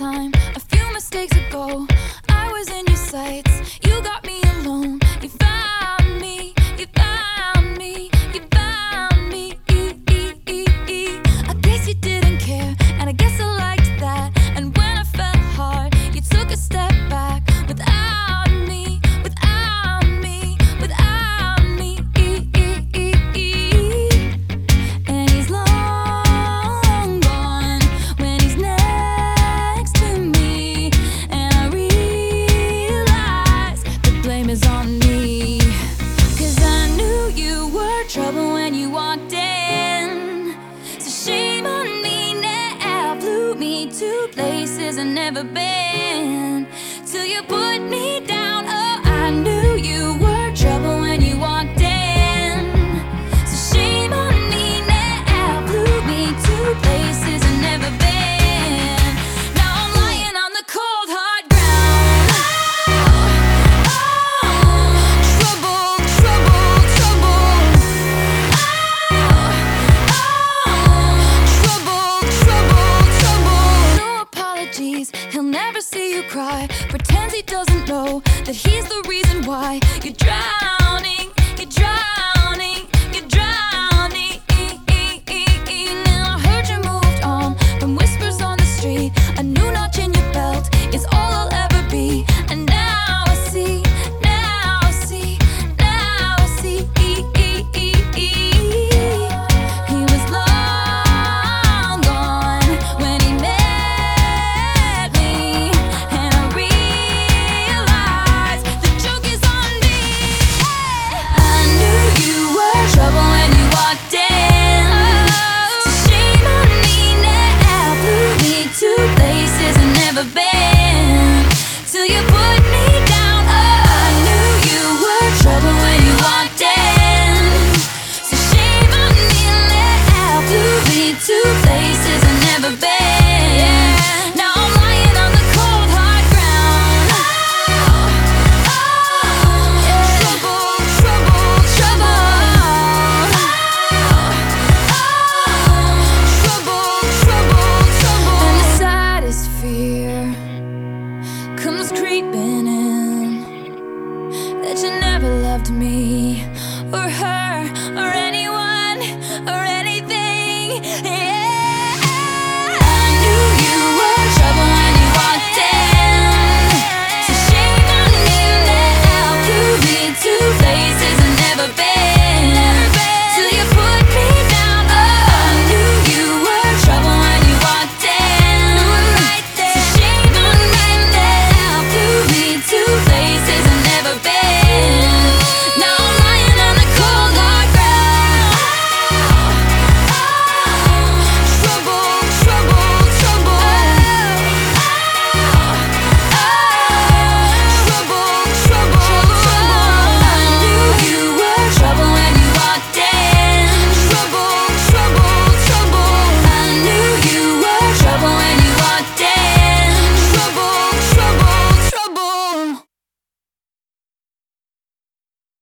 time, a few mistakes ago, I was in your sights. You got me alone. You found me. You found me. You found me. I guess you didn't care, and I guess I liked that. And when I fell hard, you took a step back without me. Without me. Without me. And he's long gone when he's next to me. And I realize the blame is on me. 'Cause I knew you were trouble when you walked in. So shame on me now. Flew me to places I've never been. Till you put me down. Oh, I knew you were trouble when you walked in. So shame on me now. Flew me to places I've never been. Now I'm lying on the cold hard ground. Trouble, trouble, trouble. Trouble, trouble, trouble. No apologies, he'll never see you cry. Pretends he doesn't know that he's the reason why you're drowning, you're drowning, you're drowning. Now I heard you moved on from whispers on the street. A new notch in your belt is all I'll ever be. And now I see, now I see, now I see. He was long gone when he met me. And I realized the joke is on me. I knew you were trouble when you walked in. So shame on me now. Flew me to places I've never been. Till you put me down. Oh, I knew you were trouble when you walked in. So shame on me now. Flew me to places I've never been. Now I'm lying on the cold hard ground. Trouble, trouble, trouble. Trouble, trouble, trouble. And the saddest fear comes creeping in, that you never loved me or her or anyone or anything.